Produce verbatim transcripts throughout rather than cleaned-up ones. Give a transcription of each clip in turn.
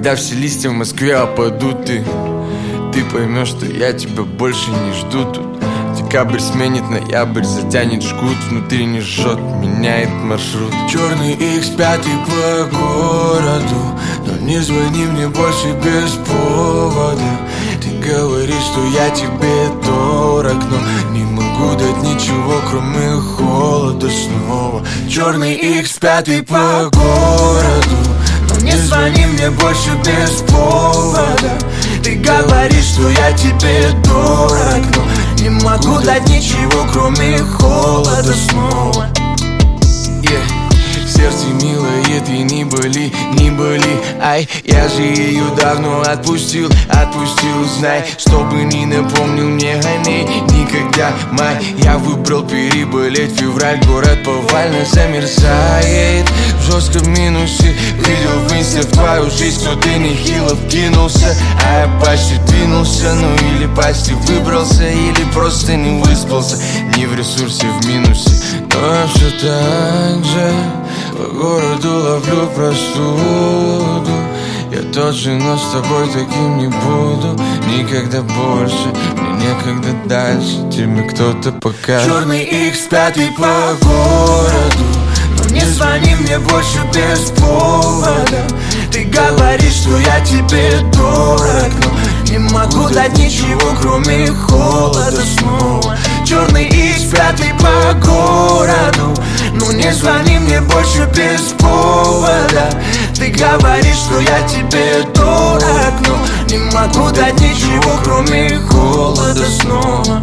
Когда все листья в Москве опадут, ты Ты поймешь, что я тебя больше не жду тут. Декабрь сменит ноябрь, затянет жгут, внутри не жжет, меняет маршрут. Черный икс пять по городу, но не звони мне больше без повода. Ты говоришь, что я тебе дорог, но не могу дать ничего, кроме холода снова. Черный икс пять по городу, но не звони мне больше без повода. Ты говоришь, что я тебе дорог, но не могу дать ничего, кроме холода снова. Yeah. В сердце милое, ты не боли, не боли. Ай, я же ее давно отпустил, отпустил. Знай, чтобы не напомнил мне о ней никогда. Май, я выбрал переболеть февраль. Город повально замерзает в жестком минусе. Видел в инсте в твою жизнь, кто ты нехило вкинулся. А я почти двинулся, ну или почти выбрался, или просто не выспался. Не в ресурсе, в минусе. Но я все так же по городу ловлю простуду. Я тот же, но с тобой таким не буду никогда больше. Мне некогда дальше, тебе кто-то покажет. Черный икс пять по городу, но не звони мне больше без повода. Ты говоришь, что я тебе дорог, но не могу дать ничего, кроме холода снова. Черный икс пять по городу, ну не звони мне больше без повода. Ты говоришь, что я тебе дорог, но не могу дать ничего, кроме холода снова.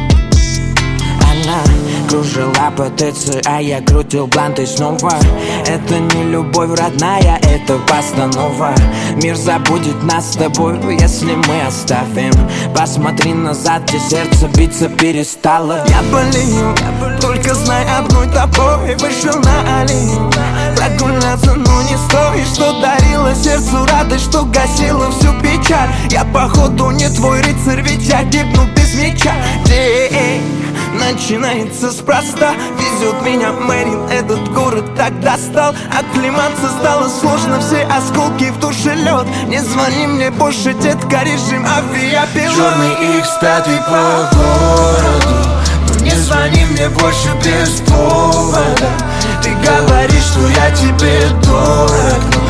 Она кружила по ТЦ, а я крутил бланты снова. Это не любовь родная, это постанова. Мир забудет нас с тобой, если мы оставим. Посмотри назад, где сердце биться перестало. Я болею, только знай одной тобой. Вышел на аллею прогуляться, но не стоит. Что дарило сердцу радость, что гасило всю печаль. Я походу не твой рыцарь, ведь я гибну без меча. День начинается спроста. Везет меня Мэрин, этот город так достал. Оклематься стало сложно, все осколки в душе лед. Не звони мне больше, детка, режим авиапилот. Черный икс пять по городу, но не звони мне больше без повода. Ты говоришь, что я тебе дорог, но